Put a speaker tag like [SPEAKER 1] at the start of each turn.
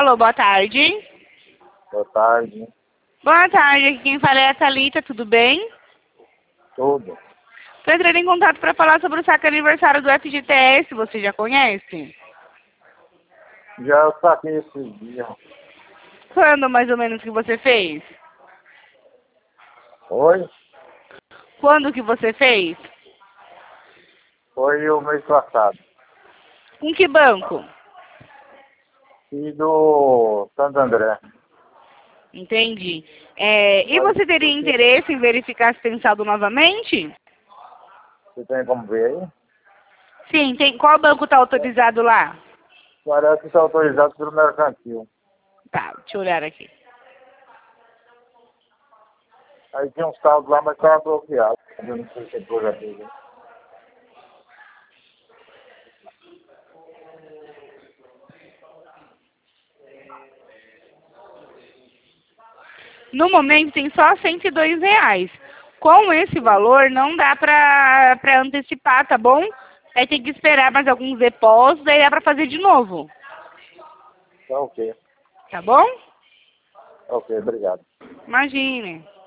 [SPEAKER 1] Alô, boa tarde.
[SPEAKER 2] Boa tarde.
[SPEAKER 1] Boa tarde, aqui quem fala é a Thalita, tudo bem?
[SPEAKER 2] Tudo.
[SPEAKER 1] Estou entrando em contato para falar sobre o saque aniversário do FGTS, você já conhece?
[SPEAKER 2] Já saquei esses dias.
[SPEAKER 1] Quando mais ou menos que você fez?
[SPEAKER 2] Oi?
[SPEAKER 1] Quando que você fez?
[SPEAKER 2] Foi o mês passado.
[SPEAKER 1] Com que banco?
[SPEAKER 2] E do Santo André.
[SPEAKER 1] Entendi. E você teria interesse em verificar se tem saldo novamente?
[SPEAKER 2] Você tem como ver aí?
[SPEAKER 1] Sim, tem. Qual banco está autorizado lá?
[SPEAKER 2] Parece que está autorizado pelo mercantil.
[SPEAKER 1] Tá, deixa eu olhar aqui.
[SPEAKER 2] Aí tinha um saldo lá, mas estava bloqueado. Eu não sei se é coisa dele.
[SPEAKER 1] No momento tem só R$ 102. Com esse valor não dá pra antecipar, tá bom? Aí tem que esperar mais alguns depósitos, aí dá pra fazer de novo.
[SPEAKER 2] Tá ok.
[SPEAKER 1] Tá bom?
[SPEAKER 2] Ok, obrigado.
[SPEAKER 1] Imagine.